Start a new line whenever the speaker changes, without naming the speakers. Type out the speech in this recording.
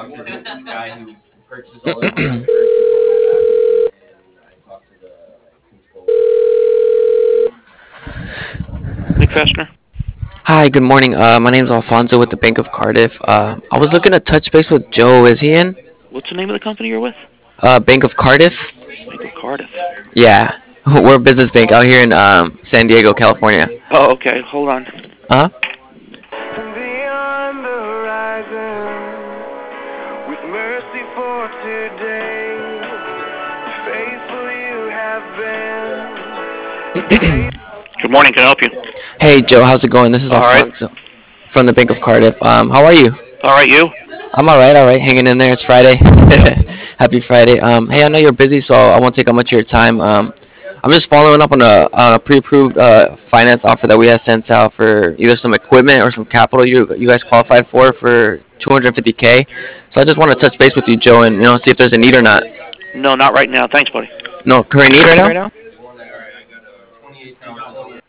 Nick Festner.
Hi, good morning. My name's Alfonso with the Bank of Cardiff. I was looking to touch base with Joe. Is he in?
What's the name of the company you're with?
Bank of Cardiff?
Bank of Cardiff.
Yeah, we're a business bank out here in San Diego, California.
Oh, okay. Hold on.
Uh huh.
Beyond the horizon, with mercy for today, faithful you have been.
Good morning. Can I help you?
Hey, Joe, how's it going? This is
All right.
Alfonso from the Bank of Cardiff. How are you?
All right. You?
I'm all right, hanging in there. It's Friday. Happy Friday. Hey, I know you're busy, so I won't take up much of your time. I'm just following up on a pre-approved finance offer that we had sent out for either some equipment or some capital you guys qualified for 250K. So I just want to touch base with you, Joe, and see if there's a need or not.
No, not right now. Thanks, buddy.
No current need right now.